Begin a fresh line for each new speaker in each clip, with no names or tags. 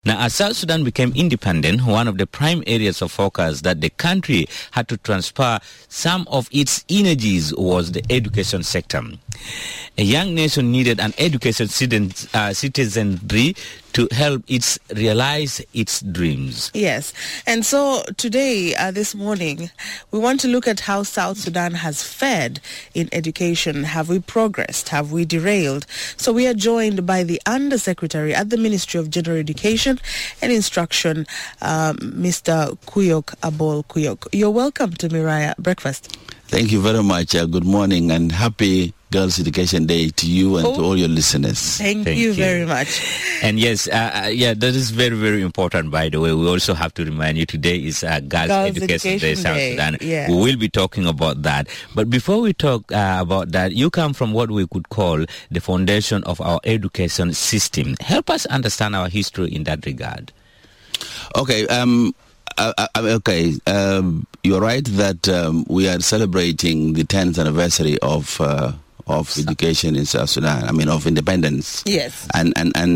Now, as South Sudan became independent, one of the prime areas of focus that the country had to transfer some of its energies was the education sector. A young nation needed an educated citizenry to help it realize its dreams.
Yes. And so today, this morning, we want to look at how South Sudan has fared in education. Have we progressed? Have we derailed? So we are joined by the Undersecretary at the Ministry of General Education and Instruction, Mr. Kuyok Abol Kuyok. You're welcome to Miraya Breakfast.
Thank you very much. Good morning and happy Girls Education Day to you and to all your listeners.
Thank you very much.
And yes, that is very, very important, by the way. We also have to remind you today is Girls Education Day, South Sudan.
Yeah.
We will be talking about that. But before we talk about that, you come from what we could call the foundation of our education system. Help us understand our history in that regard.
Okay. You're right that we are celebrating the 10th anniversary of education in South Sudan. I mean, of independence.
Yes.
And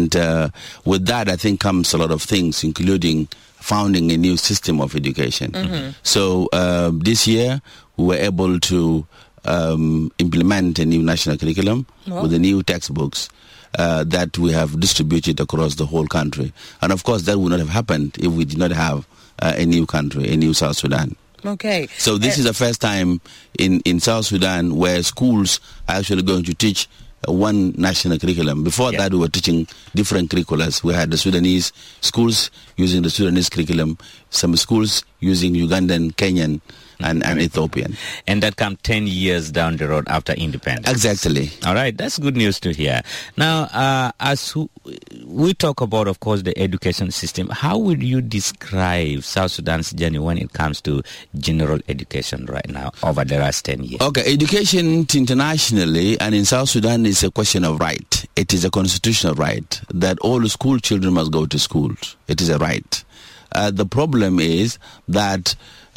with that, I think comes a lot of things, including founding a new system of education.
Mm-hmm.
So this year, we were able to implement a new national curriculum with the new textbooks that we have distributed across the whole country. And of course, that would not have happened if we did not have a new country, a new South Sudan.
Okay.
So this is the first time in South Sudan where schools are actually going to teach one national curriculum. Before that, we were teaching different curriculums. We had the Sudanese schools using the Sudanese curriculum, some schools using Ugandan, Kenyan, and Ethiopian.
And that come 10 years down the road after independence.
Exactly.
All right, that's good news to hear. Now, as we talk about, of course, the education system, how would you describe South Sudan's journey when it comes to general education right now over the last 10 years?
Okay, education internationally and in South Sudan is a question of right. It is a constitutional right that all school children must go to school. It is a right. The problem is that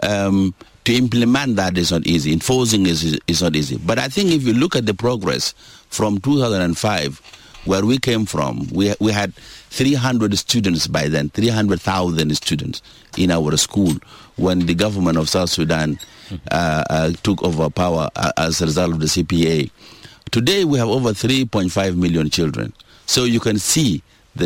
to implement that is not easy. Enforcing is not easy. But I think if you look at the progress from 2005, where we came from, we had 300 students by then, 300,000 students in our school when the government of South Sudan took over power as a result of the CPA. Today we have over 3.5 million children. So you can see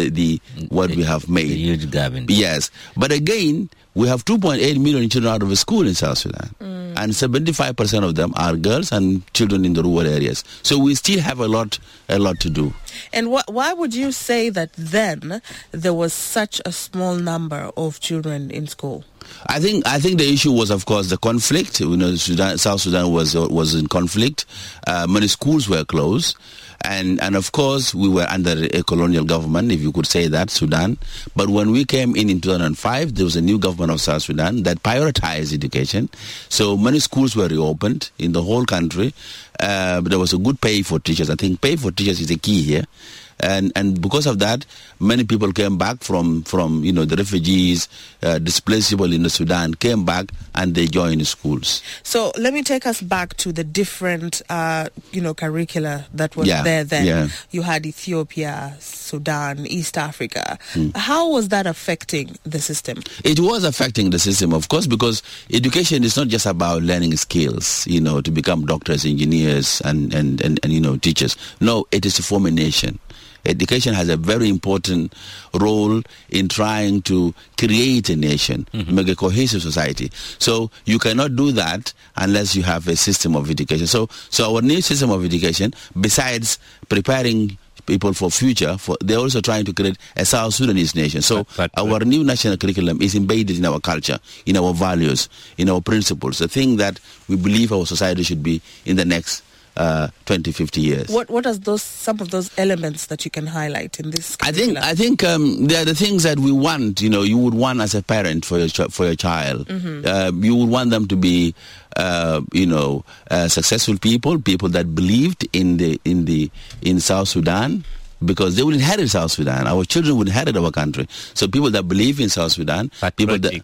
what we have made.
The huge gap.
Yes. But again, we have 2.8 million children out of school in South Sudan. And 75% of them are girls and children in the rural areas. So we still have a lot to do.
And why would you say that then there was such a small number of children in school?
I think the issue was, of course, the conflict. You know, South Sudan was in conflict. Many schools were closed. And of course, we were under a colonial government, if you could say that, Sudan. But when we came in 2005, there was a new government of South Sudan that prioritized education. So many schools were reopened in the whole country. But there was a good pay for teachers. I think pay for teachers is a key here. And because of that, many people came back from the refugees, displaced people in the Sudan, came back and they joined schools.
So let me take us back to the different, curricula that was there then.
Yeah.
You had Ethiopia, Sudan, East Africa. How was that affecting the system?
It was affecting the system, of course, because education is not just about learning skills, to become doctors, engineers, and teachers. No, it is to form a nation. Education has a very important role in trying to create a nation, make a cohesive society. So you cannot do that unless you have a system of education. So our new system of education, besides preparing people for future, they're also trying to create a South Sudanese nation. So our new national curriculum is embedded in our culture, in our values, in our principles, the thing that we believe our society should be in the next 20, 50 years.
What are some of those elements that you can highlight in this curriculum?
I think they are the things that we want. You would want as a parent for your child. You would want them to be, successful people that believed in South Sudan. Because they will inherit South Sudan. Our children will inherit our country. So people that believe in South Sudan,
patriotic,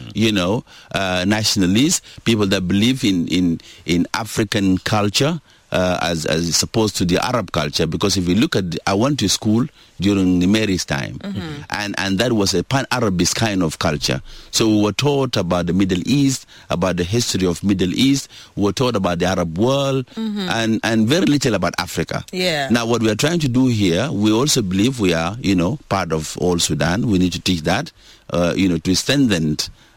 nationalists, people that believe in African culture, as opposed to the Arab culture, because if you look at, I went to school during the Mary's time, and that was a pan-Arabist kind of culture. So we were taught about the Middle East, about the history of Middle East, we were taught about the Arab world, and very little about Africa.
Yeah.
Now what we are trying to do here, we also believe we are, part of all Sudan. We need to teach that, to strengthen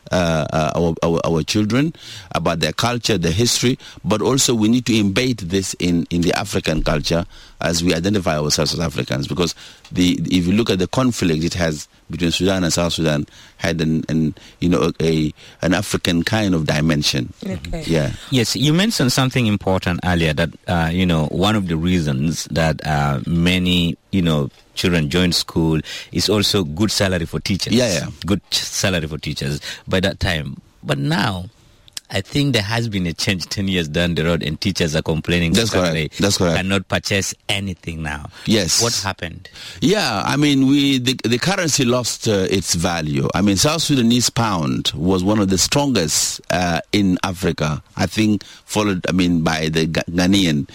our children about their culture, their history, but also we need to embed this in the African culture as we identify ourselves as Africans, because if you look at the conflict it has between Sudan and South Sudan had an African kind of dimension.
Okay.
Yeah.
Yes, you mentioned something important earlier that one of the reasons that many children join school is also good salary for teachers.
Yeah.
Good salary for teachers by that time. But now, I think there has been a change 10 years down the road and teachers are complaining
That's correct. That's correct.
Cannot purchase anything now.
Yes.
What happened?
Yeah, I mean, the currency lost its value. I mean, South Sudanese pound was one of the strongest in Africa, I think, followed, by the Ghanaian.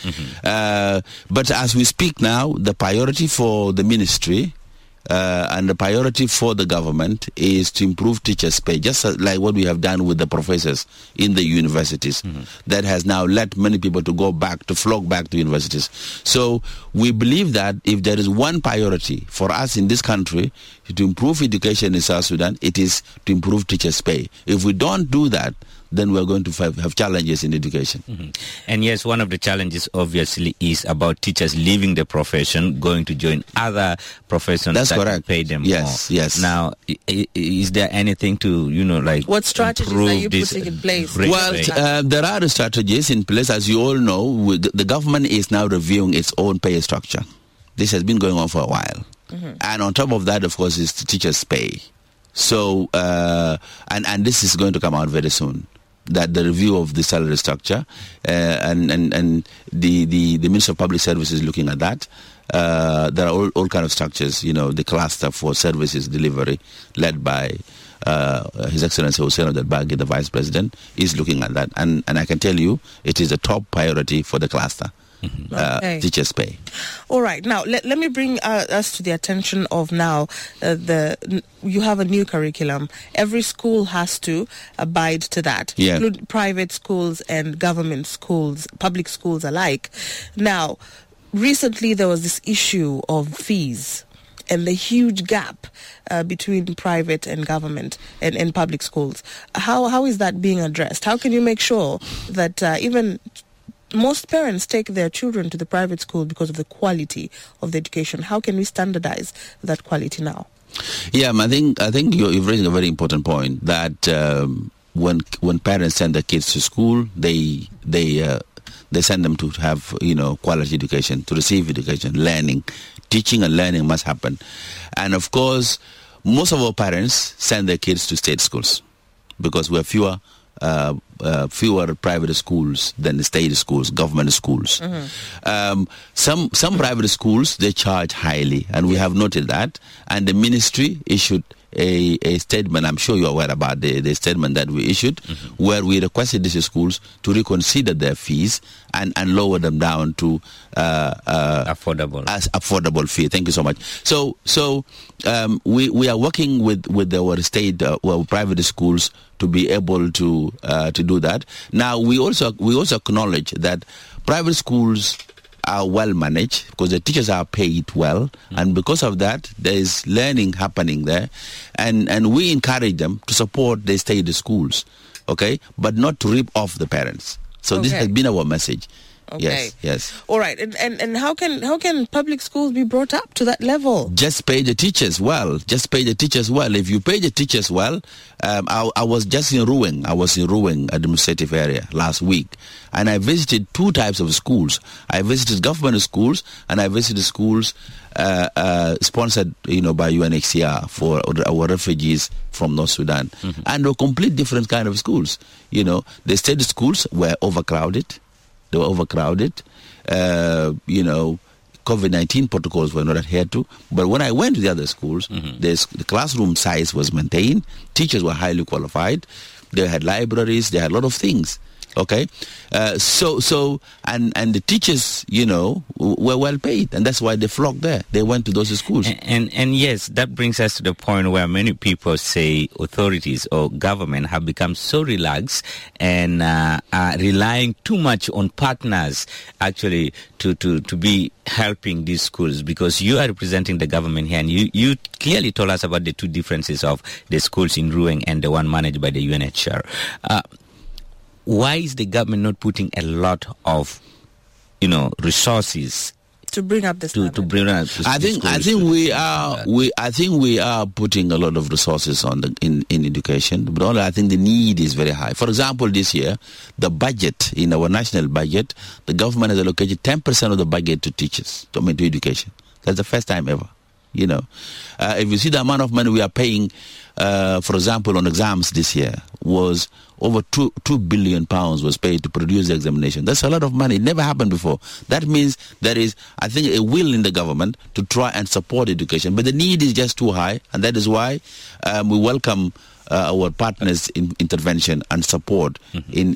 But as we speak now, the priority for the ministry and the priority for the government is to improve teachers' pay, just like what we have done with the professors in the universities. That has now led many people to flock back to universities. So we believe that if there is one priority for us in this country to improve education in South Sudan, it is to improve teachers' pay. If we don't do that, then we're going to have challenges in education.
And yes, one of the challenges obviously is about teachers leaving the profession, going to join other professions.
That's
that
correct.
Can pay them
Yes,
more.
yes.
Now, is there anything to,
what strategies are you putting in place?
Well, there are strategies in place. As you all know, the government is now reviewing its own pay structure. This has been going on for a while. And on top of that, of course, is the teachers' pay. So, and this is going to come out very soon, that the review of the salary structure, and the Minister of Public Services is looking at that. There are all kind of structures, the cluster for services delivery led by His Excellency Hussein Abdel-Baghi, the Vice President, is looking at that. And I can tell you, it is a top priority for the cluster. Teachers' pay.
All right. Now, let me bring us to the attention of now you have a new curriculum. Every school has to abide to that, including private schools and government schools, public schools alike. Now, recently there was this issue of fees and the huge gap between private and government and public schools. How is that being addressed? How can you make sure that even most parents take their children to the private school because of the quality of the education? How can we standardize that quality now?
Yeah, I think you've raised a very important point that when parents send their kids to school, they send them to have quality education, to receive education, learning, teaching and learning must happen. And of course, most of our parents send their kids to state schools because we have fewer private schools than the state schools, government schools. Some private schools, they charge highly, and we have noted that. And the ministry issued a statement, I'm sure you're aware about the statement that we issued, where we requested these schools to reconsider their fees and lower them down to affordable fee. Thank you so much. So we are working with our state, private schools to be able to do that. Now we also acknowledge that private schools are well managed because the teachers are paid well, and because of that there is learning happening there, and we encourage them to support the state schools, but not to rip off the parents. So this has been our message.
Okay.
Yes.
All right. And how can public schools be brought up to that level?
Just pay the teachers well. If you pay the teachers well, I was just in Ruweng. I was in Ruweng administrative area last week, and I visited two types of schools. I visited government schools, and I visited schools sponsored, by UNHCR for our refugees from North Sudan, and a complete different kind of schools. The state schools were overcrowded. They were overcrowded. COVID-19 protocols were not adhered to. But when I went to the other schools, the classroom size was maintained. Teachers were highly qualified. They had libraries. They had a lot of things. Okay, and the teachers, were well paid, and that's why they flocked there. They went to those schools.
And yes, that brings us to the point where many people say authorities or government have become so relaxed and are relying too much on partners actually to be helping these schools, because you are representing the government here, and you clearly told us about the two differences of the schools in Ruang and the one managed by the UNHCR. Why is the government not putting a lot of, resources
to bring up the standard?
To bring up
I think we are putting a lot of resources in education, but only I think the need is very high. For example, this year, the budget in our national budget, the government has allocated 10% of the budget to teachers, to education. That's the first time ever. If you see the amount of money we are paying, for example, on exams this year, was over 2 billion pounds was paid to produce the examination. That's a lot of money. It never happened before. That means there is, I think, a will in the government to try and support education, but the need is just too high, and that is why we welcome our partners' intervention and support in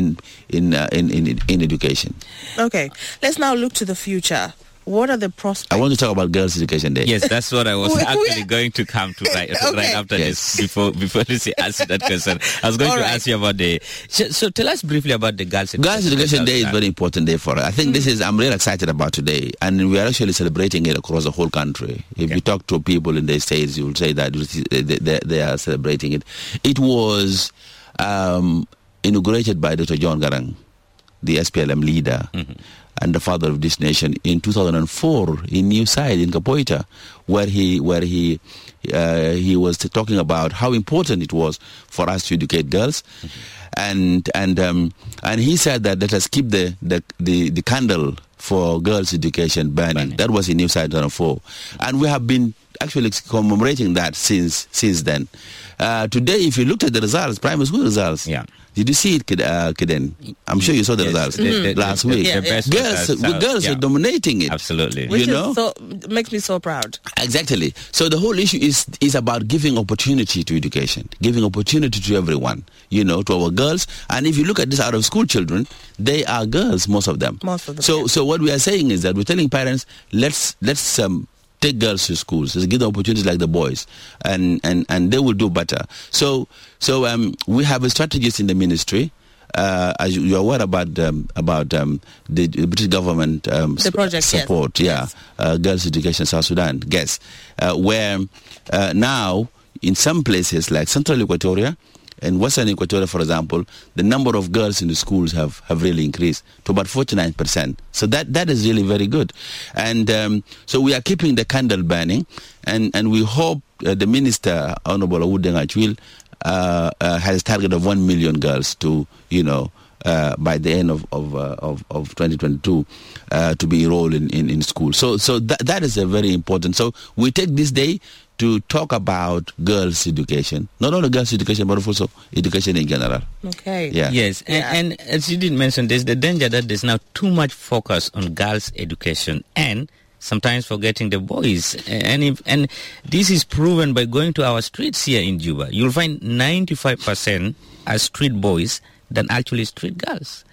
education.
Okay, let's now look to the future. What are the prospects?
I want to talk about Girls' Education Day.
Yes, that's what I was actually going to come to right after this, before Lucy asked that question. I was going to ask you about so tell us briefly about the Girls'
Education Day is a very important day for us. I think I'm really excited about today, and we are actually celebrating it across the whole country. If you talk to people in the States, you will say that they are celebrating it. It was inaugurated by Dr. John Garang, the SPLM leader, and the father of this nation, in 2004 in New Side in Kapoita, where he was talking about how important it was for us to educate girls, and he said that let us keep the candle for girls' education burning. That was in New Side 2004, and we have been actually commemorating that since then. Today, if you looked at the results, primary school results.
Yeah.
Did you see it, Kiden? I'm sure you saw the results last week. Girls are dominating it.
Absolutely.
Which makes me so proud.
Exactly. So the whole issue is about giving opportunity to education, giving opportunity to everyone, to our girls. And if you look at this out of school children, they are girls, most of them. So what we are saying is that we're telling parents, let's take girls to schools, give them opportunities like the boys, and they will do better. So we have a strategist in the ministry. As you are aware about the British government
the project,
support, Girls' Education South Sudan, GES, where now in some places like Central Equatoria and Western Equatoria, for example, the number of girls in the schools have really increased to about 49%. So that is really very good. And so we are keeping the candle burning, and we hope the Minister, Honorable Awudeng Achwil, has a target of 1 million girls to, by the end of 2022, to be enrolled in school. So that is a very important. So we take this day to talk about girls' education, not only girls' education, but also education in general.
Okay.
Yeah.
Yes, and as you did mention, there's the danger that there's now too much focus on girls' education and sometimes forgetting the boys. And this is proven by going to our streets here in Juba. You'll find 95% are street boys than actually street girls.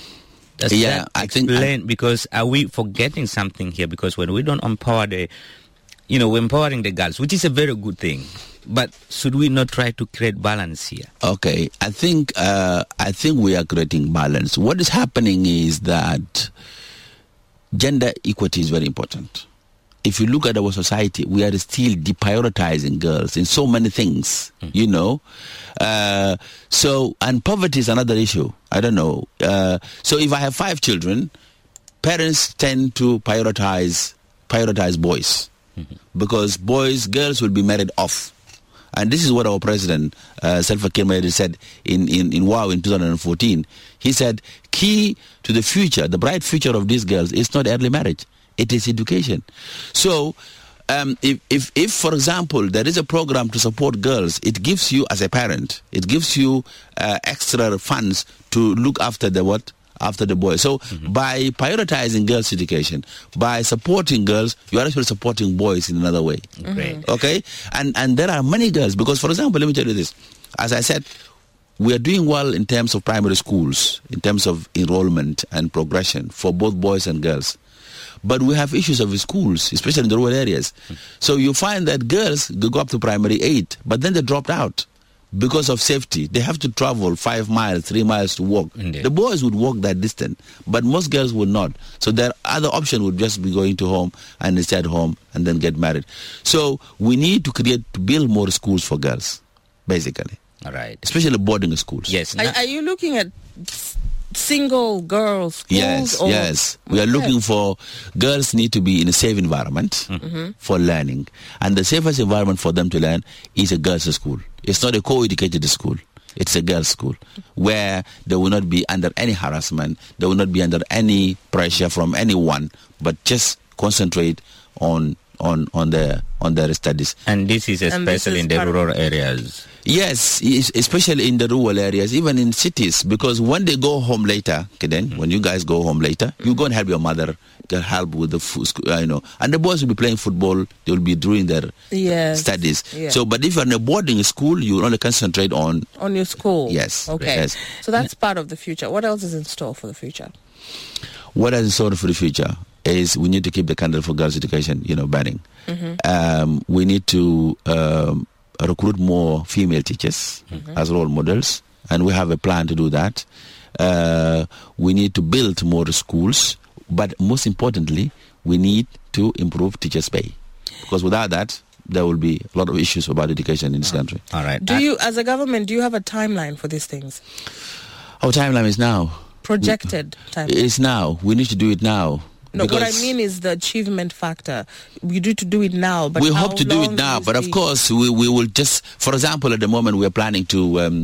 I think because are we forgetting something here? Because when we don't empower we're empowering the girls, which is a very good thing. But should we not try to create balance here?
Okay, I think we are creating balance. What is happening is that gender equity is very important. If you look at our society, we are still deprioritizing girls in so many things, So, and poverty is another issue. I don't know. So if I have 5 children, parents tend to prioritize boys. Because girls will be married off. And this is what our president, Salva Kiir said in WOW in 2014. He said, key to the future, the bright future of these girls is not early marriage. It is education. So if, for example, there is a program to support girls, it gives you, as a parent, it gives you extra funds to look after after the boys. So by prioritizing girls' education, by supporting girls, you are actually supporting boys in another way.
Great.
Okay? And there are many girls, because, for example, let me tell you this. As I said, we are doing well in terms of primary schools, in terms of enrollment and progression for both boys and girls. But we have issues of schools, especially in the rural areas. So you find that girls go up to primary 8, but then they dropped out because of safety. They have to travel 5 miles, 3 miles to walk.
Indeed.
The boys would walk that distance, but most girls would not. So their other option would just be going to home and stay at home and then get married. So we need to build more schools for girls, basically.
All right.
Especially boarding schools.
Yes.
Are you looking at single girls schools?
Yes. We are looking for girls need to be in a safe environment for learning. And the safest environment for them to learn is a girls' school. It's not a co-educated school. It's a girls' school where they will not be under any harassment. They will not be under any pressure from anyone, but just concentrate on their studies.
And this is especially in the rural areas.
Yes, especially in the rural areas, even in cities, because when they go home later, when you guys go home later, you go and help your mother, get help with the food, and the boys will be playing football, they will be doing their studies. Yes. So, but if you're in a boarding school, you only concentrate on
your school.
Yes.
Okay.
Yes.
So that's part of the future. What else is in store for the future?
What is in store for the future is we need to keep the candle for girls' education, burning. We need to recruit more female teachers as role models, and we have a plan to do that. We need to build more schools, but most importantly, we need to improve teachers' pay, because without that, there will be a lot of issues about education in this country.
All right.
Do you, as a government, do you have a timeline for these things?
Our timeline is now.
Projected timeline?
It's now. We need to do it now.
No, what I mean is the achievement factor. We need to do it now, but
we hope to do it now. But of course, we will just, for example, at the moment we are planning to,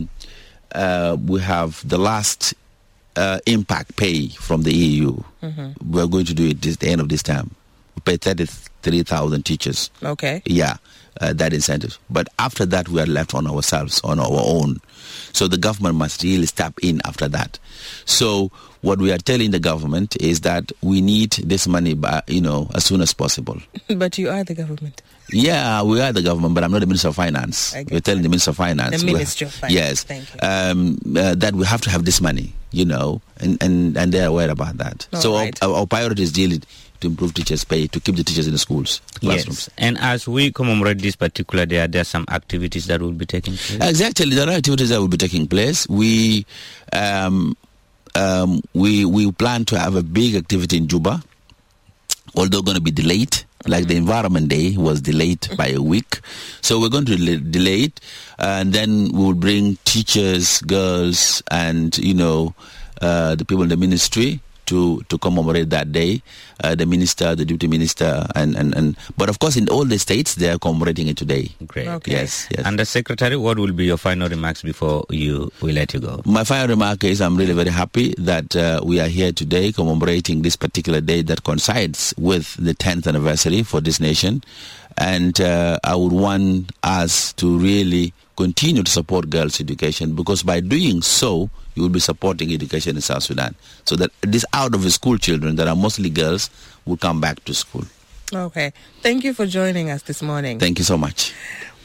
we have the last impact pay from the EU. We are going to do it at the end of this term. We pay 33,000 teachers.
Okay.
Yeah, that incentive. But after that, we are left on ourselves, on our own. So the government must really step in after that. So what we are telling the government is that we need this money by, as soon as possible.
But you are the government.
Yeah, we are the government, but I'm not the Minister of Finance. We're telling the Minister of Finance.
The Ministry of Finance.
Yes.
Thank you.
That we have to have this money, and they're aware about that.
All
so
right.
our priority is really to improve teachers' pay, to keep the teachers in the schools, classrooms.
Yes. And as we commemorate this particular day, there are some activities that will be taking place?
Exactly. There are activities that will be taking place. We plan to have a big activity in Juba, although going to be delayed. Like the Environment Day was delayed by a week. So we're going to delay it, and then we will bring teachers, girls, and, the people in the ministry to commemorate that day. The minister, the deputy minister, and but of course in all the states they are commemorating it today.
Great.
Okay.
Yes.
And the Secretary, what will be your final remarks before we let you go?
My final remark is I'm really very happy that we are here today commemorating this particular day that coincides with the 10th anniversary for this nation. And I would want us to really continue to support girls' education, because by doing so, you will be supporting education in South Sudan. So that these out-of-school children that are mostly girls will come back to school.
Okay. Thank you for joining us this morning.
Thank you so much.